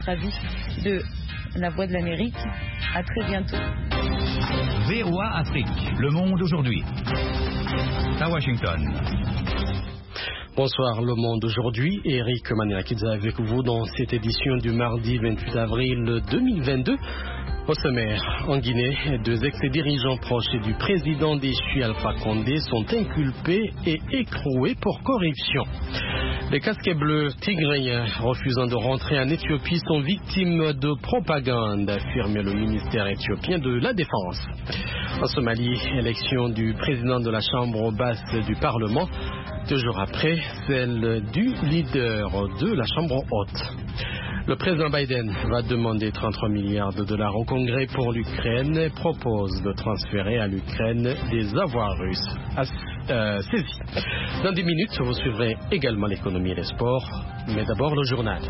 Avis de La Voix de l'Amérique. À très bientôt. VOA Afrique, Le Monde aujourd'hui. À Washington. Bonsoir, Le Monde aujourd'hui. Eric Maniakidze avec vous dans cette édition du mardi 28 avril 2022. Au sommaire, en Guinée, deux ex-dirigeants proches du président déchu Alpha Condé sont inculpés et écroués pour corruption. Les casquets bleus tigréens refusant de rentrer en Éthiopie sont victimes de propagande, affirme le ministère éthiopien de la Défense. En Somalie, élection du président de la Chambre basse du Parlement, 2 jours après celle du leader de la Chambre haute. Le président Biden va demander 33 milliards de dollars au Congrès pour l'Ukraine et propose de transférer à l'Ukraine des avoirs russes saisis. Dans 10 minutes, vous suivrez également l'économie et les sports, mais d'abord le journal.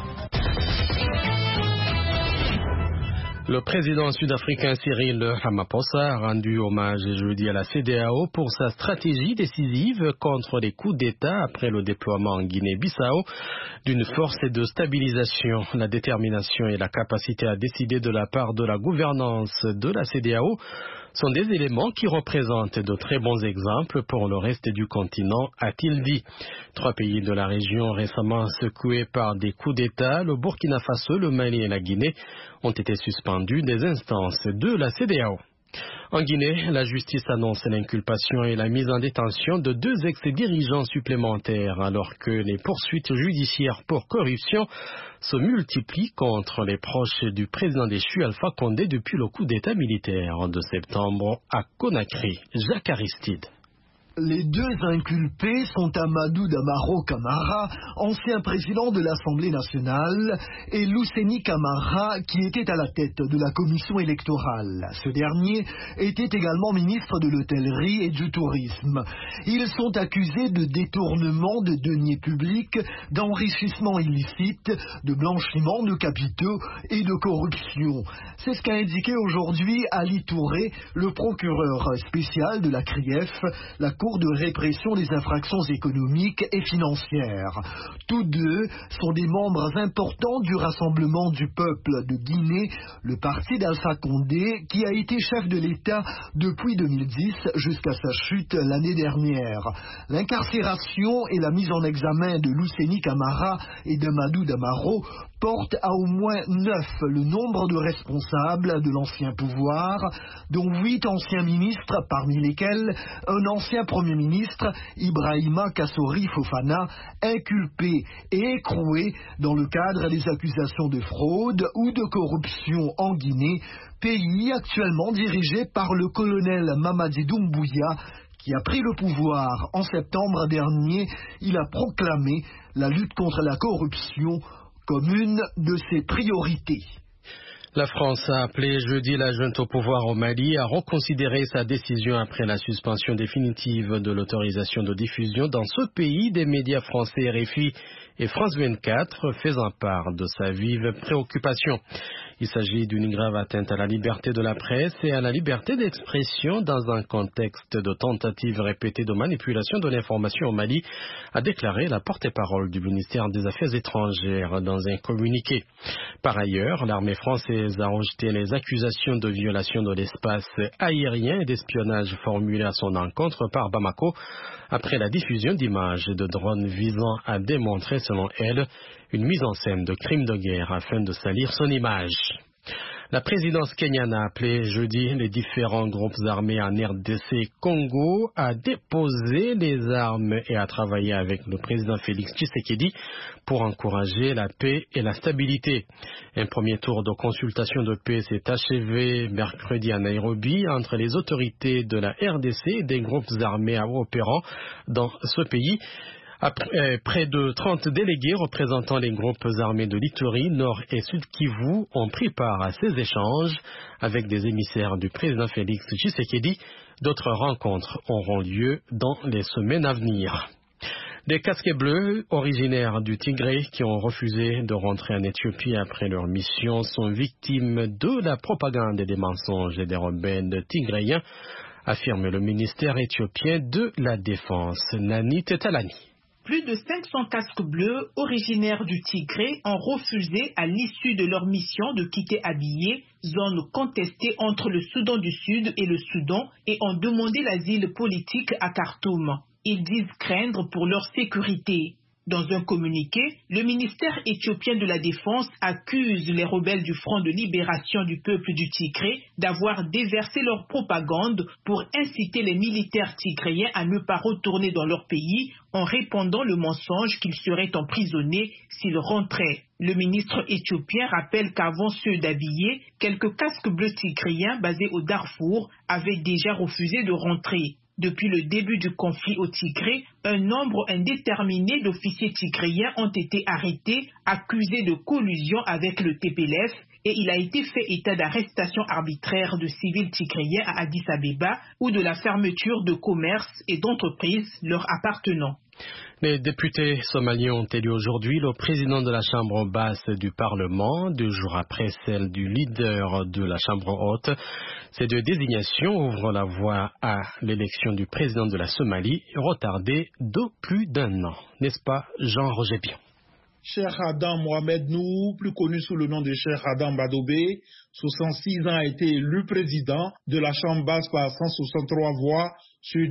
Le président sud-africain Cyril Ramaphosa a rendu hommage jeudi à la CEDEAO pour sa stratégie décisive contre les coups d'État après le déploiement en Guinée-Bissau d'une force de stabilisation. La détermination et la capacité à décider de la part de la gouvernance de la CEDEAO sont des éléments qui représentent de très bons exemples pour le reste du continent, a-t-il dit. 3 pays de la région récemment secoués par des coups d'État, le Burkina Faso, le Mali et la Guinée, ont été suspendus des instances de la CEDEAO. En Guinée, la justice annonce l'inculpation et la mise en détention de 2 ex-dirigeants supplémentaires alors que les poursuites judiciaires pour corruption se multiplient contre les proches du président déchu Alpha Condé depuis le coup d'État militaire de septembre à Conakry. Jacques Aristide. Les 2 inculpés sont Amadou Damaro Camara, ancien président de l'Assemblée nationale, et Luseni Camara, qui était à la tête de la commission électorale. Ce dernier était également ministre de l'hôtellerie et du tourisme. Ils sont accusés de détournement de deniers publics, d'enrichissement illicite, de blanchiment de capitaux et de corruption. C'est ce qu'a indiqué aujourd'hui Ali Touré, le procureur spécial de la CRIEF, la Cour de répression des infractions économiques et financières. Tous 2 sont des membres importants du Rassemblement du peuple de Guinée, le parti d'Alpha Condé, qui a été chef de l'État depuis 2010 jusqu'à sa chute l'année dernière. L'incarcération et la mise en examen de Luseni Camara et de Madou Damaro portent à au moins 9 le nombre de responsables de l'ancien pouvoir, dont 8 anciens ministres, parmi lesquels un ancien Premier ministre, Ibrahima Kassori Fofana, inculpé et écroué dans le cadre des accusations de fraude ou de corruption en Guinée, pays actuellement dirigé par le colonel Mamadi Doumbouya, qui a pris le pouvoir en septembre dernier. Il a proclamé la lutte contre la corruption comme une de ses priorités. La France a appelé jeudi la junte au pouvoir au Mali à reconsidérer sa décision après la suspension définitive de l'autorisation de diffusion dans ce pays des médias français RFI et France 24, faisant part de sa vive préoccupation. Il s'agit d'une grave atteinte à la liberté de la presse et à la liberté d'expression dans un contexte de tentatives répétées de manipulation de l'information au Mali, a déclaré la porte-parole du ministère des Affaires étrangères dans un communiqué. Par ailleurs, l'armée française a rejeté les accusations de violation de l'espace aérien et d'espionnage formulées à son encontre par Bamako après la diffusion d'images de drones visant à démontrer, selon elle, une mise en scène de crimes de guerre afin de salir son image. La présidence kenyane a appelé jeudi les différents groupes armés en RDC Congo à déposer les armes et à travailler avec le président Félix Tshisekedi pour encourager la paix et la stabilité. Un premier tour de consultation de paix s'est achevé mercredi à Nairobi entre les autorités de la RDC et des groupes armés opérant dans ce pays. Près de 30 délégués représentant les groupes armés de l'Ituri, Nord et Sud Kivu ont pris part à ces échanges avec des émissaires du président Félix Tshisekedi. D'autres rencontres auront lieu dans les semaines à venir. Des casquets bleus originaires du Tigré qui ont refusé de rentrer en Éthiopie après leur mission sont victimes de la propagande et des mensonges et des rebelles tigréens, affirme le ministère éthiopien de la Défense, Nani Tetalani. Plus de 500 casques bleus originaires du Tigré ont refusé à l'issue de leur mission de quitter Abyei, zone contestée entre le Soudan du Sud et le Soudan, et ont demandé l'asile politique à Khartoum. Ils disent craindre pour leur sécurité. Dans un communiqué, le ministère éthiopien de la Défense accuse les rebelles du Front de libération du peuple du Tigré d'avoir déversé leur propagande pour inciter les militaires tigréens à ne pas retourner dans leur pays en répandant le mensonge qu'ils seraient emprisonnés s'ils rentraient. Le ministre éthiopien rappelle qu'avant ceux d'Abyei, quelques casques bleus tigréens basés au Darfour avaient déjà refusé de rentrer. Depuis le début du conflit au Tigré, un nombre indéterminé d'officiers tigréens ont été arrêtés, accusés de collusion avec le TPLF, et il a été fait état d'arrestation arbitraire de civils tigréens à Addis Abeba ou de la fermeture de commerces et d'entreprises leur appartenant. Les députés somaliens ont élu aujourd'hui le président de la Chambre basse du Parlement, 2 jours après celle du leader de la Chambre haute. Ces 2 désignations ouvrent la voie à l'élection du président de la Somalie, retardée de plus d'1 an. N'est-ce pas, Jean-Roger Bion? Cheikh Adam Mohamed Nou, plus connu sous le nom de Cheikh Adam Badobé, 66 ans, a été élu président de la Chambre basse par 163 voix sur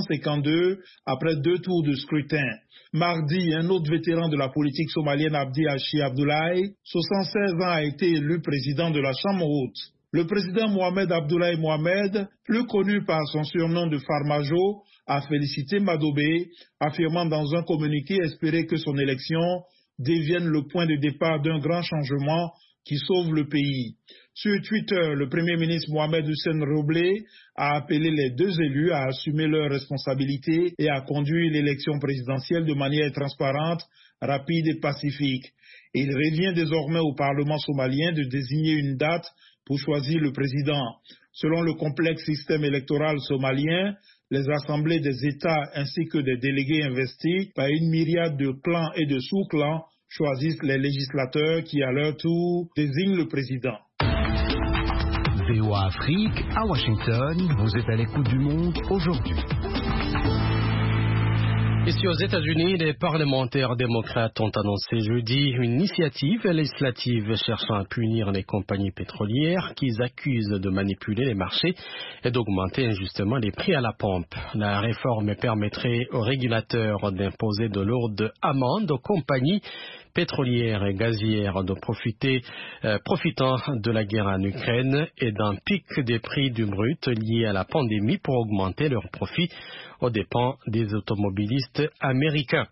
252 après 2 tours de scrutin. Mardi, un autre vétéran de la politique somalienne, Abdi Hachi Abdoulaye, 76 ans, a été élu président de la Chambre haute. Le président Mohamed Abdoulaye Mohamed, plus connu par son surnom de Farmajo, a félicité Badobé, affirmant dans un communiqué espérer que son élection devienne le point de départ d'un grand changement qui sauve le pays. Sur Twitter, le Premier ministre Mohamed Hussein Roblé a appelé les 2 élus à assumer leurs responsabilités et à conduire l'élection présidentielle de manière transparente, rapide et pacifique. Il revient désormais au Parlement somalien de désigner une date pour choisir le président. Selon le complexe système électoral somalien, les assemblées des États ainsi que des délégués investis par une myriade de clans et de sous-clans choisissent les législateurs qui, à leur tour, désignent le président. VOA Afrique, à Washington, vous êtes à l'écoute du monde aujourd'hui. Ici aux États-Unis, les parlementaires démocrates ont annoncé jeudi une initiative législative cherchant à punir les compagnies pétrolières qu'ils accusent de manipuler les marchés et d'augmenter injustement les prix à la pompe. La réforme permettrait aux régulateurs d'imposer de lourdes amendes aux compagnies pétrolières et gazières de profitant de la guerre en Ukraine et d'un pic des prix du brut lié à la pandémie pour augmenter leurs profits aux dépens des automobilistes américains.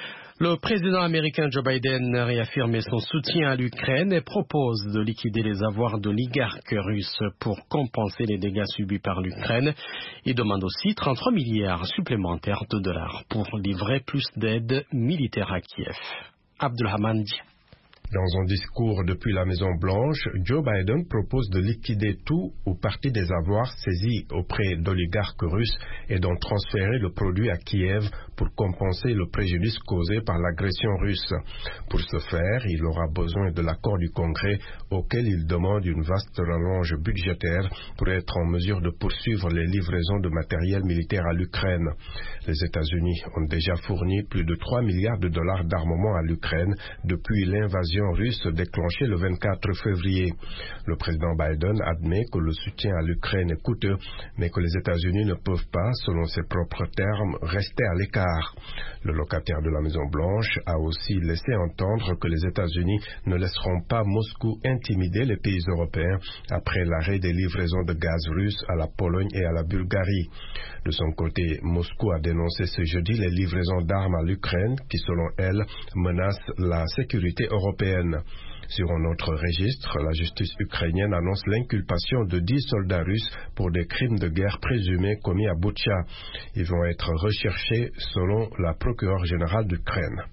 Le président américain Joe Biden a réaffirmé son soutien à l'Ukraine et propose de liquider les avoirs d'oligarques russes pour compenser les dégâts subis par l'Ukraine. Il demande aussi 33 milliards supplémentaires de dollars pour livrer plus d'aide militaire à Kiev. Abdulrahman Dia. Dans un discours depuis la Maison-Blanche, Joe Biden propose de liquider tout ou partie des avoirs saisis auprès d'oligarques russes et d'en transférer le produit à Kiev pour compenser le préjudice causé par l'agression russe. Pour ce faire, il aura besoin de l'accord du Congrès auquel il demande une vaste rallonge budgétaire pour être en mesure de poursuivre les livraisons de matériel militaire à l'Ukraine. Les États-Unis ont déjà fourni plus de 3 milliards de dollars d'armement à l'Ukraine depuis l'invasion russe déclenchée le 24 février. Le président Biden admet que le soutien à l'Ukraine est coûteux, mais que les États-Unis ne peuvent pas, selon ses propres termes, rester à l'écart. Le locataire de la Maison-Blanche a aussi laissé entendre que les États-Unis ne laisseront pas Moscou intimider les pays européens après l'arrêt des livraisons de gaz russe à la Pologne et à la Bulgarie. De son côté, Moscou a dénoncé ce jeudi les livraisons d'armes à l'Ukraine qui, selon elle, menacent la sécurité européenne. Sur un autre registre, la justice ukrainienne annonce l'inculpation de 10 soldats russes pour des crimes de guerre présumés commis à Boutcha. Ils vont être recherchés selon la procureure générale d'Ukraine.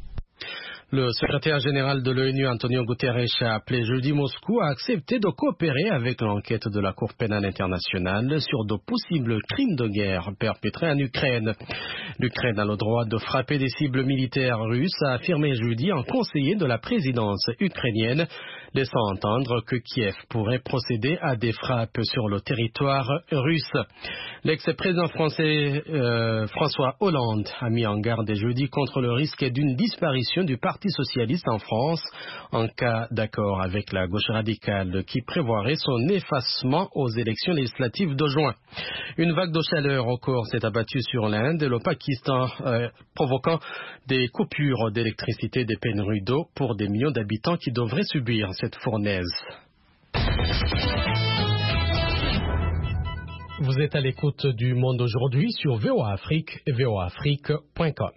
Le secrétaire général de l'ONU, Antonio Guterres, a appelé jeudi Moscou à accepter de coopérer avec l'enquête de la Cour pénale internationale sur de possibles crimes de guerre perpétrés en Ukraine. L'Ukraine a le droit de frapper des cibles militaires russes, a affirmé jeudi un conseiller de la présidence ukrainienne. laissant entendre que Kiev pourrait procéder à des frappes sur le territoire russe. L'ex-président français François Hollande a mis en garde jeudi contre le risque d'une disparition du Parti socialiste en France en cas d'accord avec la gauche radicale qui prévoirait son effacement aux élections législatives de juin. Une vague de chaleur au corps s'est abattue sur l'Inde et le Pakistan, provoquant des coupures d'électricité et des pénuries d'eau pour des millions d'habitants qui devraient subir cette fournaise. Vous êtes à l'écoute du Monde aujourd'hui sur VOA Afrique et voaafrique.com.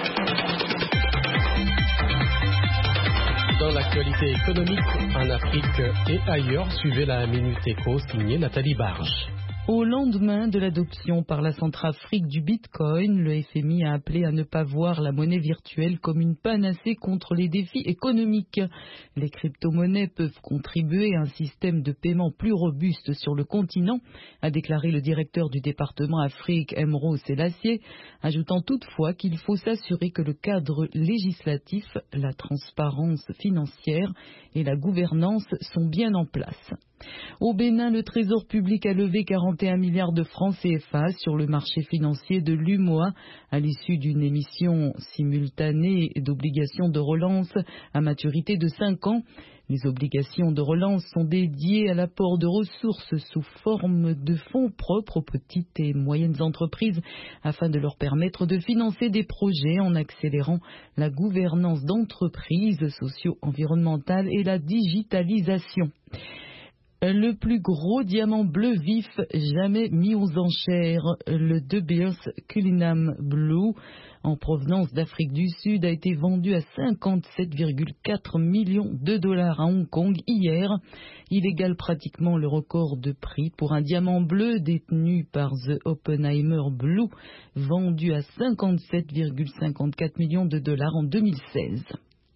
Dans l'actualité économique en Afrique et ailleurs, suivez la Minute Éco signée Nathalie Barge. Au lendemain de l'adoption par la Centrafrique du Bitcoin, le FMI a appelé à ne pas voir la monnaie virtuelle comme une panacée contre les défis économiques. Les crypto-monnaies peuvent contribuer à un système de paiement plus robuste sur le continent, a déclaré le directeur du département Afrique, Emro Selassie, ajoutant toutefois qu'il faut s'assurer que le cadre législatif, la transparence financière et la gouvernance sont bien en place. Au Bénin, le Trésor public a levé 41 milliards de francs CFA sur le marché financier de l'UMOA à l'issue d'une émission simultanée d'obligations de relance à maturité de 5 ans. Les obligations de relance sont dédiées à l'apport de ressources sous forme de fonds propres aux petites et moyennes entreprises afin de leur permettre de financer des projets en accélérant la gouvernance d'entreprises socio-environnementales et la digitalisation. Le plus gros diamant bleu vif jamais mis aux enchères, le De Beers Cullinan Blue, en provenance d'Afrique du Sud, a été vendu à 57,4 millions de dollars à Hong Kong hier. Il égale pratiquement le record de prix pour un diamant bleu détenu par The Oppenheimer Blue, vendu à 57,54 millions de dollars en 2016.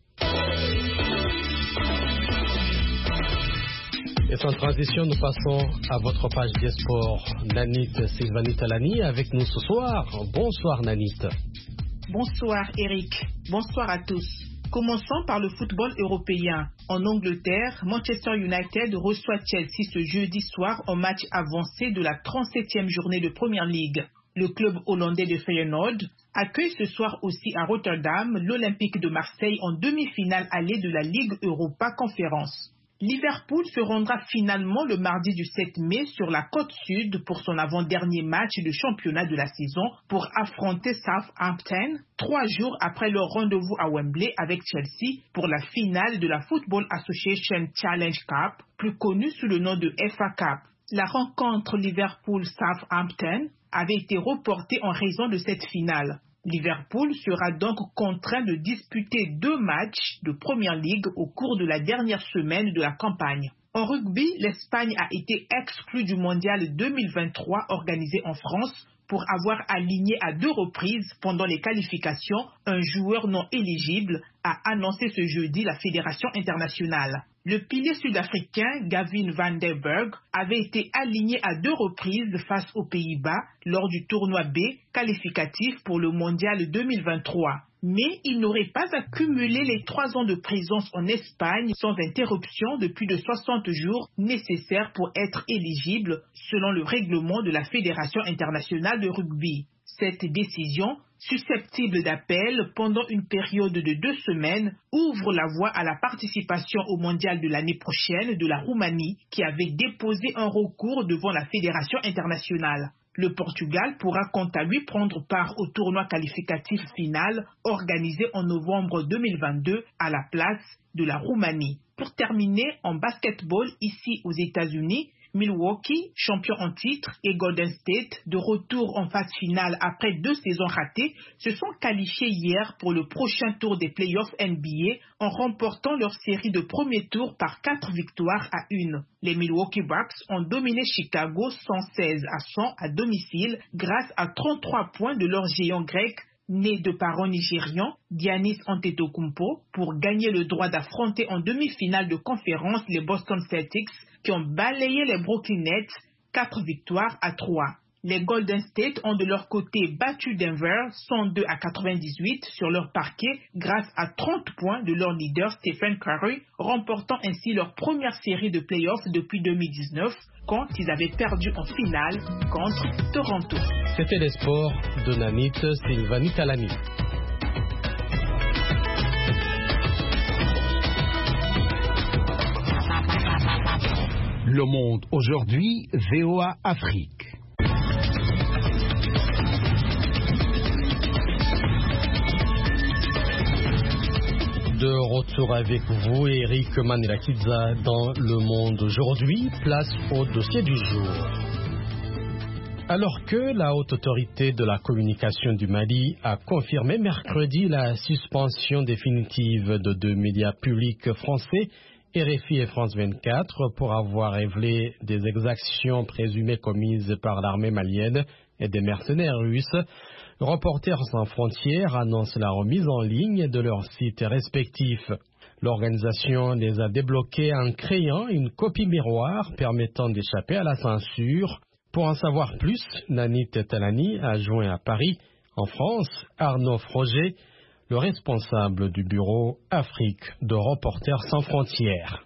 Et sans transition, nous passons à votre page des sports. Nanit Sylvanie Talani avec nous ce soir. Bonsoir Nanit. Bonsoir Eric. Bonsoir à tous. Commençons par le football européen. En Angleterre, Manchester United reçoit Chelsea ce jeudi soir en match avancé de la 37e journée de Premier League. Le club hollandais de Feyenoord accueille ce soir aussi à Rotterdam l'Olympique de Marseille en demi-finale allée de la Ligue Europa Conférence. Liverpool se rendra finalement le mardi du 7 mai sur la côte sud pour son avant-dernier match de championnat de la saison pour affronter Southampton, 3 jours après leur rendez-vous à Wembley avec Chelsea pour la finale de la Football Association Challenge Cup, plus connue sous le nom de FA Cup. La rencontre Liverpool-Southampton avait été reportée en raison de cette finale. Liverpool sera donc contraint de disputer 2 matchs de Premier League au cours de la dernière semaine de la campagne. En rugby, l'Espagne a été exclue du mondial 2023 organisé en France pour avoir aligné à 2 reprises pendant les qualifications un joueur non éligible, a annoncé ce jeudi la Fédération internationale. Le pilier sud-africain Gavin van der Berg avait été aligné à 2 reprises face aux Pays-Bas lors du tournoi B qualificatif pour le mondial 2023. Mais il n'aurait pas accumulé les 3 ans de présence en Espagne sans interruption de plus de 60 jours nécessaires pour être éligible selon le règlement de la Fédération internationale de rugby. Cette décision, susceptible d'appel pendant une période de 2 semaines, ouvre la voie à la participation au mondial de l'année prochaine de la Roumanie qui avait déposé un recours devant la Fédération internationale. Le Portugal pourra quant à lui prendre part au tournoi qualificatif final organisé en novembre 2022 à la place de la Roumanie. Pour terminer, en basketball ici aux États-Unis, Milwaukee, champion en titre, et Golden State, de retour en phase finale après 2 saisons ratées, se sont qualifiés hier pour le prochain tour des playoffs NBA en remportant leur série de premier tour par 4 victoires à 1. Les Milwaukee Bucks ont dominé Chicago 116 à 100 à domicile grâce à 33 points de leur géant grec né de parents nigérians, Giannis Antetokounmpo, pour gagner le droit d'affronter en demi-finale de conférence les Boston Celtics qui ont balayé les Brooklyn Nets 4 victoires à 3. Les Golden State ont de leur côté battu Denver 102-98 sur leur parquet grâce à 30 points de leur leader Stephen Curry, remportant ainsi leur première série de playoffs depuis 2019 quand ils avaient perdu en finale contre Toronto. C'était les sports de Nanit Sylvanie Talani. Le Monde aujourd'hui, VOA Afrique. De retour avec vous, Eric Manilakidza dans Le Monde aujourd'hui. Place au dossier du jour. Alors que la haute autorité de la communication du Mali a confirmé mercredi la suspension définitive de 2 médias publics français, RFI et France 24, pour avoir révélé des exactions présumées commises par l'armée malienne et des mercenaires russes, Reporters sans frontières annonce la remise en ligne de leurs sites respectifs. L'organisation les a débloqués en créant une copie miroir permettant d'échapper à la censure. Pour en savoir plus, Nanit Talani a joint à Paris, en France, Arnaud Froger, le responsable du bureau Afrique de Reporters sans frontières.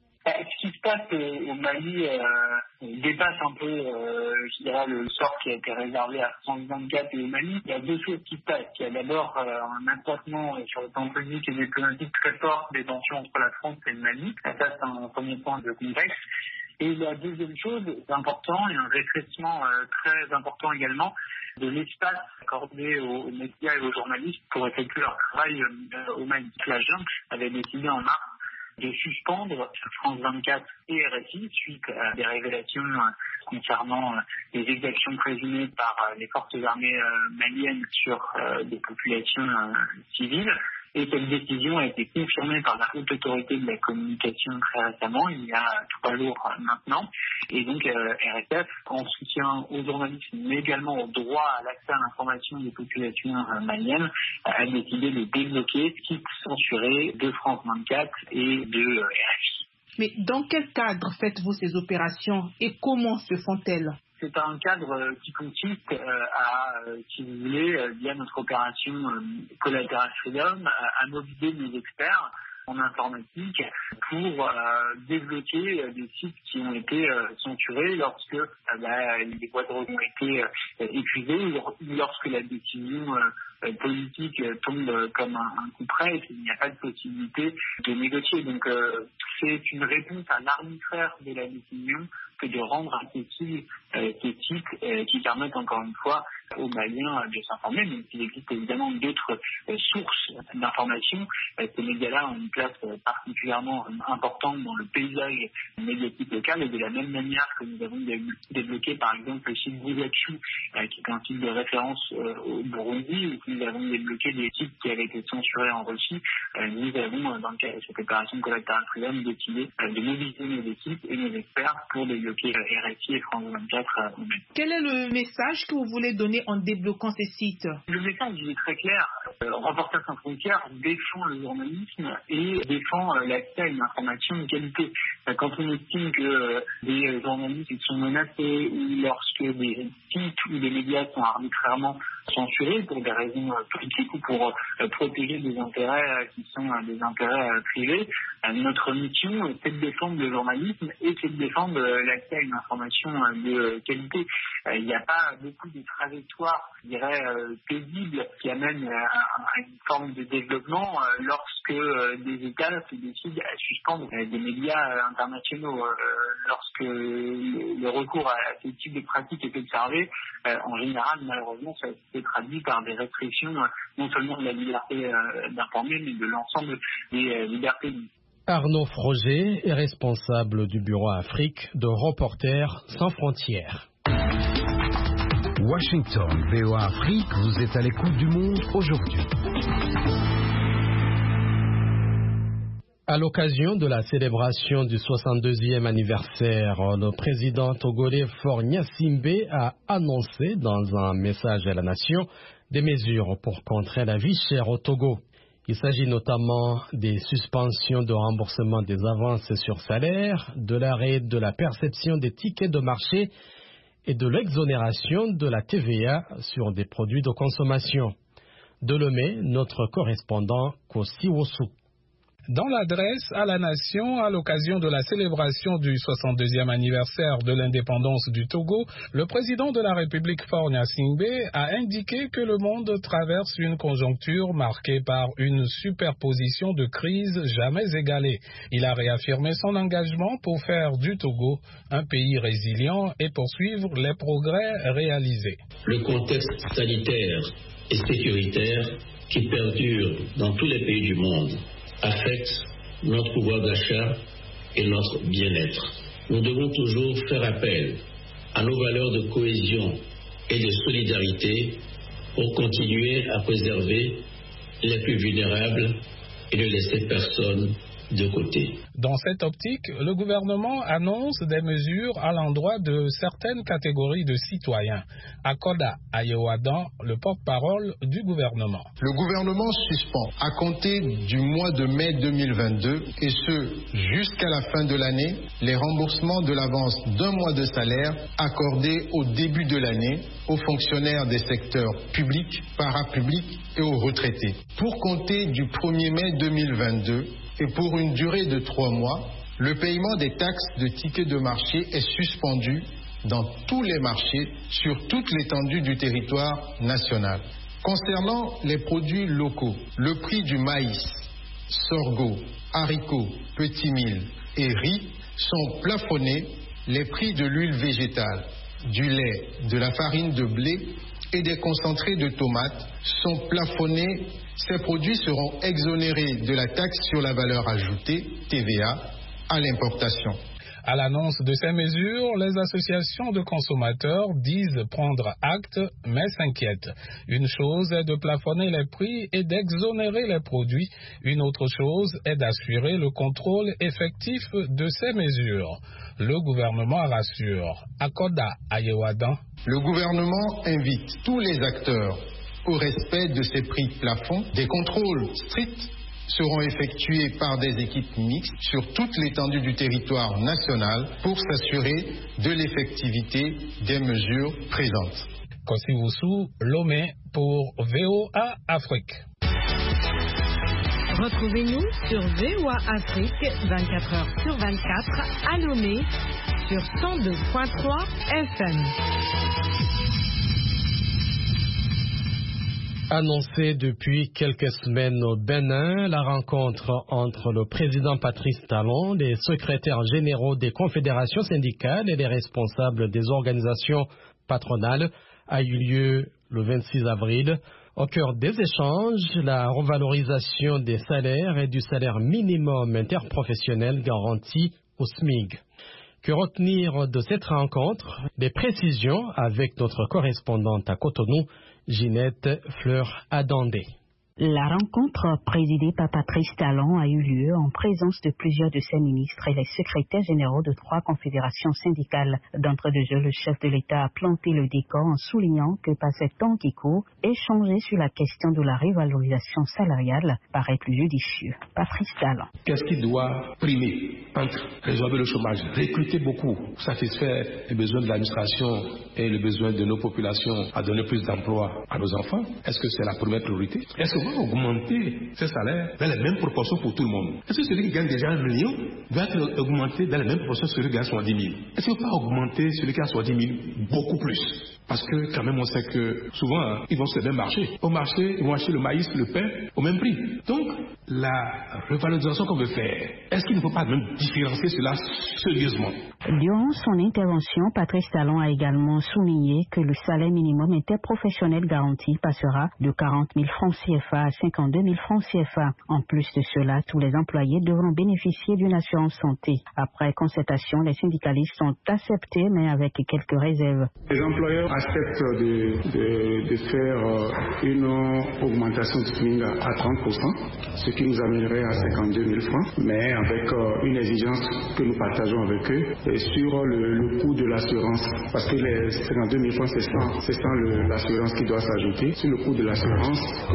Ce qui se passe au Mali dépasse un peu, je dirais, le sort qui a été réservé à France 24 et au Mali. Il y a deux choses qui se passent. Il y a d'abord un accroissement sur le plan politique et diplomatique très fort des tensions entre la France et le Mali. Ça, c'est un premier point de contexte. Et la deuxième chose, c'est important, et un rétrécissement très important également, de l'espace accordé aux médias et aux journalistes pour effectuer leur travail au Mali. La junte avait décidé en mars de suspendre France 24 et RFI suite à des révélations concernant les exactions présumées par les forces armées maliennes sur des populations civiles. Et cette décision a été confirmée par la haute autorité de la communication très récemment, il y a 3 jours maintenant. Et donc RSF, en soutien aux journalistes, mais également au droit à l'accès à l'information des populations maliennes, a décidé de débloquer ce qui censuré de France 24 et de RFI. Mais dans quel cadre faites-vous ces opérations et comment se font-elles ? C'est un cadre qui consiste à, si vous voulez, via notre opération Collateral Freedom, à mobiliser nos experts en informatique pour débloquer des sites qui ont été censurés lorsque les voies de recours ont été épuisées ou lorsque la décision politique tombe comme un coup près et qu'il n'y a pas de possibilité de négocier. Donc c'est une réponse à l'arbitraire de la décision que de rendre accessibles ces sites qui permettent encore une fois aux Maliens de s'informer, mais il existe évidemment d'autres sources d'information. Ces médias-là ont une place particulièrement importante dans le paysage médiatique local et de la même manière que nous avons débloqué par exemple le site Bouzachu, qui est un site de référence au Burundi, ou que nous avons débloqué des sites qui avaient été censurés en Russie. Nous avons, dans le cadre de cette opération Collateral Freedom, décidé de mobiliser nos équipes et nos experts pour débloquer RFI et France 24 au Mali. Quel est le message que vous voulez donner en débloquant ces sites? Le message est très clair. Reporters sans frontières défend le journalisme et défend l'accès à une information de qualité. Quand on estime que des journalistes sont menacés ou lorsque des sites ou des médias sont arbitrairement censurés pour des raisons politiques ou pour protéger des intérêts qui sont des intérêts privés, notre mission c'est de défendre le journalisme et c'est de défendre l'accès à une information de qualité. Il n'y a pas beaucoup de trajectoires, je dirais, paisibles qui amènent à une forme de développement lorsque des États se décident à suspendre des médias internationaux. Lorsque le recours à ce type de pratique est observé, en général, malheureusement, ça se traduit par des restrictions non seulement de la liberté d'informer, mais de l'ensemble des libertés. Arnaud Froger est responsable du bureau Afrique de Reporters sans frontières. Washington, VOA Afrique, vous êtes à l'écoute du monde aujourd'hui. À l'occasion de la célébration du 62e anniversaire, le président togolais Faure Gnassingbé a annoncé dans un message à la nation des mesures pour contrer la vie chère au Togo. Il s'agit notamment des suspensions de remboursement des avances sur salaire, de l'arrêt de la perception des tickets de marché et de l'exonération de la TVA sur des produits de consommation. De Lomé, notre correspondant Kossi Wosu. Dans l'adresse à la nation à l'occasion de la célébration du 62e anniversaire de l'indépendance du Togo, le président de la République Faure Gnassingbé a indiqué que le monde traverse une conjoncture marquée par une superposition de crises jamais égalées. Il a réaffirmé son engagement pour faire du Togo un pays résilient et poursuivre les progrès réalisés. Le contexte sanitaire et sécuritaire qui perdure dans tous les pays du monde affecte notre pouvoir d'achat et notre bien-être. Nous devons toujours faire appel à nos valeurs de cohésion et de solidarité pour continuer à préserver les plus vulnérables et ne laisser personne de côté. Dans cette optique, le gouvernement annonce des mesures à l'endroit de certaines catégories de citoyens. Akoda Ayewadan, le porte-parole du gouvernement. Le gouvernement suspend à compter du mois de mai 2022 et ce jusqu'à la fin de l'année les remboursements de l'avance d'un mois de salaire accordés au début de l'année aux fonctionnaires des secteurs publics, parapublics et aux retraités. Pour compter du 1er mai 2022 et pour une durée de 3 mois, le paiement des taxes de tickets de marché est suspendu dans tous les marchés sur toute l'étendue du territoire national. Concernant les produits locaux, le prix du maïs, sorgho, haricots, petits milles et riz sont plafonnés, les prix de l'huile végétale, du lait, de la farine de blé et des concentrés de tomates sont plafonnés. Ces produits seront exonérés de la taxe sur la valeur ajoutée, TVA, à l'importation. À l'annonce de ces mesures, les associations de consommateurs disent prendre acte, mais s'inquiètent. Une chose est de plafonner les prix et d'exonérer les produits. Une autre chose est d'assurer le contrôle effectif de ces mesures. Le gouvernement rassure. Akoda Ayewadan. Le gouvernement invite tous les acteurs au respect de ces prix plafonds. Des contrôles stricts seront effectués par des équipes mixtes sur toute l'étendue du territoire national pour s'assurer de l'effectivité des mesures présentes. Kossi Wosu, Lomé pour VOA Afrique. Retrouvez-nous sur VOA Afrique 24h sur 24 à Lomé sur 102.3 FM. Annoncée depuis quelques semaines au Bénin, la rencontre entre le président Patrice Talon, les secrétaires généraux des confédérations syndicales et les responsables des organisations patronales a eu lieu le 26 avril. Au cœur des échanges, la revalorisation des salaires et du salaire minimum interprofessionnel garanti au SMIG. Que retenir de cette rencontre? Des précisions avec notre correspondante à Cotonou, Ginette Fleur-Adandé. La rencontre présidée par Patrice Talon a eu lieu en présence de plusieurs de ses ministres et les secrétaires généraux de 3 confédérations syndicales. D'entrée de jeu, le chef de l'État a planté le décor en soulignant que par ces temps qui courent, échanger sur la question de la revalorisation salariale paraît plus judicieux. Patrice Talon. Qu'est-ce qui doit primer entre résorber le chômage, recruter beaucoup, satisfaire les besoins de l'administration et les besoins de nos populations à donner plus d'emplois à nos enfants? Est-ce que c'est la première priorité? Est-ce qu'on va augmenter ces salaires dans les mêmes proportions pour tout le monde? Est-ce que celui qui gagne déjà 1 million doit être augmenté dans les mêmes proportions que celui qui gagne 70 000? Est-ce qu'on ne peut pas augmenter celui qui a 70 000 beaucoup plus? Parce que quand même on sait que souvent ils vont sur le même marché. Au marché, ils vont acheter le maïs, le pain au même prix. Donc la revalorisation qu'on veut faire, est-ce qu'il ne faut pas même différencier cela sérieusement? Durant son intervention, Patrice Talon a également souligné que le salaire minimum interprofessionnel garanti passera de 40 000 francs CFA à 52 000 francs CFA. En plus de cela, tous les employés devront bénéficier d'une assurance santé. Après concertation, les syndicalistes ont accepté, mais avec quelques réserves. Les employeurs acceptent de faire une augmentation du SMIC à 30%, ce qui nous amènerait à 52 000 francs, mais avec une exigence que nous partageons avec eux sur le coût de l'assurance. Parce que les 52 000 francs, c'est sans l'assurance qui doit s'ajouter. Sur le coût de l'assurance que le gouvernement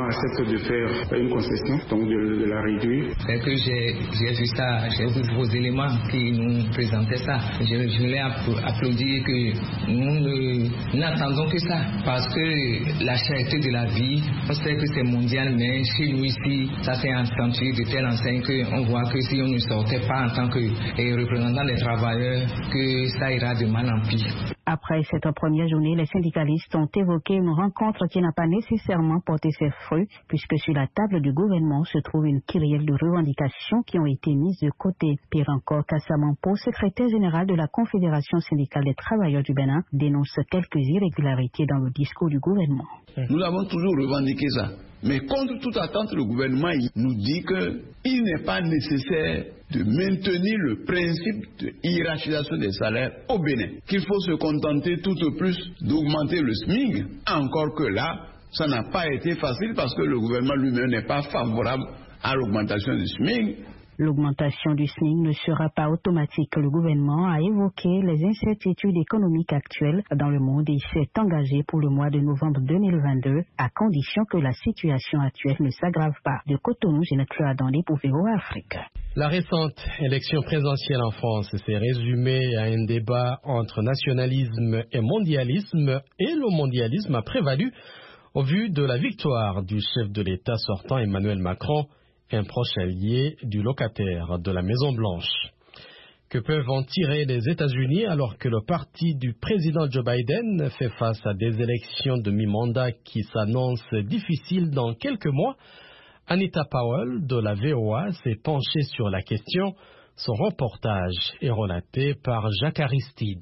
accepte de faire une concession, donc de la réduire. C'est que j'ai vu ça, j'ai vu vos éléments qui nous présentaient ça. Je voulais applaudir que nous n'attendons que ça, parce que la cherté de la vie, on sait que c'est mondial, mais chez nous ici, ça s'est accentué de telle enseigne qu'on voit que si on ne sortait pas en tant que représentant des travailleurs, que ça ira de mal en pire. Après cette première journée, les syndicalistes ont évoqué une rencontre qui n'a pas nécessairement porté ses fruits, puisque sur la table du gouvernement se trouve une kyrielle de revendications qui ont été mises de côté. Pire encore, Kassa Mampo, secrétaire général de la Confédération syndicale des travailleurs du Bénin, dénonce quelques irrégularités dans le discours du gouvernement. Nous avons toujours revendiqué ça. Mais contre toute attente, le gouvernement nous dit qu'il n'est pas nécessaire de maintenir le principe de hiérarchisation des salaires au Bénin. Qu'il faut se contenter tout au plus d'augmenter le SMIC. Encore que là, ça n'a pas été facile parce que le gouvernement lui-même n'est pas favorable à l'augmentation du SMIC. L'augmentation du SMIC ne sera pas automatique. Le gouvernement a évoqué les incertitudes économiques actuelles dans le monde et s'est engagé pour le mois de novembre 2022 à condition que la situation actuelle ne s'aggrave pas. De Cotonou, Génétre Adandé pour VOA Afrique. La récente élection présidentielle en France s'est résumée à un débat entre nationalisme et mondialisme, et le mondialisme a prévalu au vu de la victoire du chef de l'État sortant Emmanuel Macron, un proche allié du locataire de la Maison-Blanche. Que peuvent en tirer les États-Unis alors que le parti du président Joe Biden fait face à des élections de mi-mandat qui s'annoncent difficiles dans quelques mois? Anita Powell de la VOA s'est penchée sur la question. Son reportage est relaté par Jacques Aristide.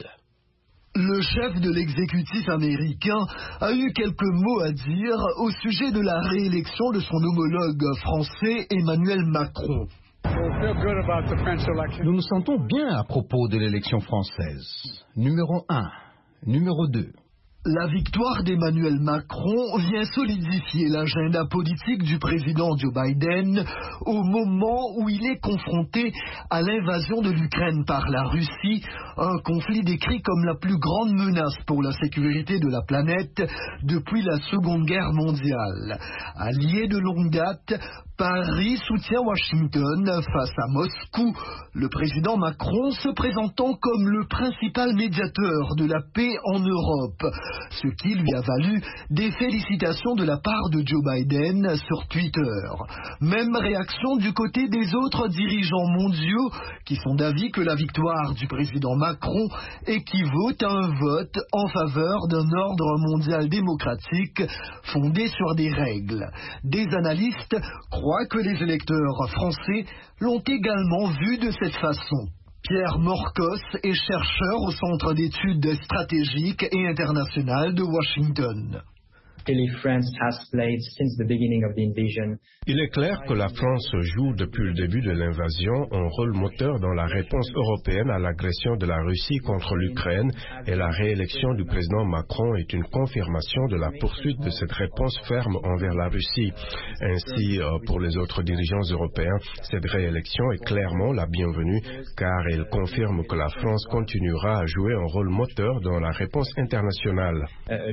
Le chef de l'exécutif américain a eu quelques mots à dire au sujet de la réélection de son homologue français Emmanuel Macron. Nous nous sentons bien à propos de l'élection française. Numéro 1, numéro 2. La victoire d'Emmanuel Macron vient solidifier l'agenda politique du président Joe Biden au moment où il est confronté à l'invasion de l'Ukraine par la Russie, un conflit décrit comme la plus grande menace pour la sécurité de la planète depuis la Seconde Guerre mondiale. Allié de longue date, Paris soutient Washington face à Moscou, le président Macron se présentant comme le principal médiateur de la paix en Europe, ce qui lui a valu des félicitations de la part de Joe Biden sur Twitter. Même réaction du côté des autres dirigeants mondiaux qui sont d'avis que la victoire du président Macron équivaut à un vote en faveur d'un ordre mondial démocratique fondé sur des règles. Des analystes croient que les électeurs français l'ont également vu de cette façon. Pierre Morcos est chercheur au Centre d'études stratégiques et internationales de Washington. Il est clair que la France joue depuis le début de l'invasion un rôle moteur dans la réponse européenne à l'agression de la Russie contre l'Ukraine, et la réélection du président Macron est une confirmation de la poursuite de cette réponse ferme envers la Russie. Ainsi, pour les autres dirigeants européens, cette réélection est clairement la bienvenue car elle confirme que la France continuera à jouer un rôle moteur dans la réponse internationale.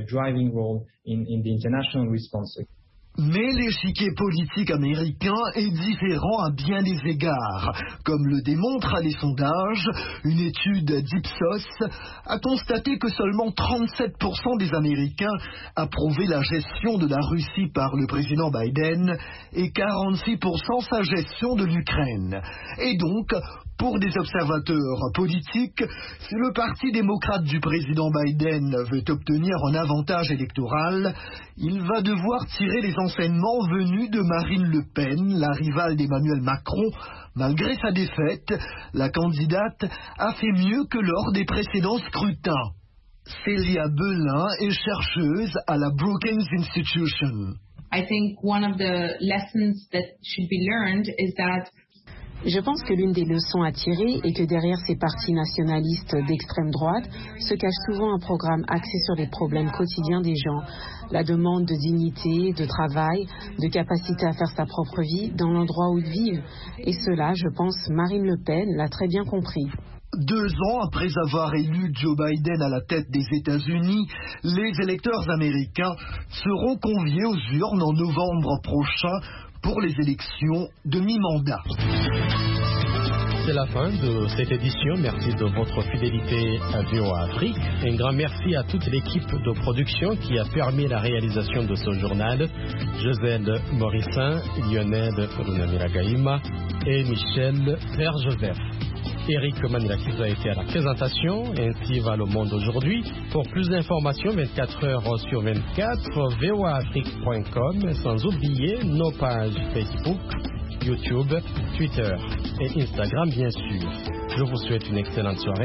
Mais l'échiquier politique américain est différent à bien des égards. Comme le démontrent les sondages, une étude d'Ipsos a constaté que seulement 37% des Américains approuvaient la gestion de la Russie par le président Biden et 46% sa gestion de l'Ukraine. Et donc, pour des observateurs politiques, si le parti démocrate du président Biden veut obtenir un avantage électoral, il va devoir tirer les enseignements venus de Marine Le Pen, la rivale d'Emmanuel Macron. Malgré sa défaite, la candidate a fait mieux que lors des précédents scrutins. Célia Belin est chercheuse à la Brookings Institution. I think one of the lessons that should be learned is that je pense que l'une des leçons à tirer est que derrière ces partis nationalistes d'extrême droite se cache souvent un programme axé sur les problèmes quotidiens des gens, la demande de dignité, de travail, de capacité à faire sa propre vie dans l'endroit où ils vivent. Et cela, je pense, Marine Le Pen l'a très bien compris. 2 ans après avoir élu Joe Biden à la tête des États-Unis, les électeurs américains seront conviés aux urnes en novembre prochain pour les élections de mi-mandat. C'est la fin de cette édition. Merci de votre fidélité à VOA Afrique. Un grand merci à toute l'équipe de production qui a permis la réalisation de ce journal. Josèle Morissin, Lionel Runamira-Gaïma et Michel Père-Joseph. Eric Manilakis a été à la présentation. Ainsi va le monde aujourd'hui. Pour plus d'informations, 24 heures sur 24, voaafrique.com, sans oublier nos pages Facebook, YouTube, Twitter et Instagram, bien sûr. Je vous souhaite une excellente soirée.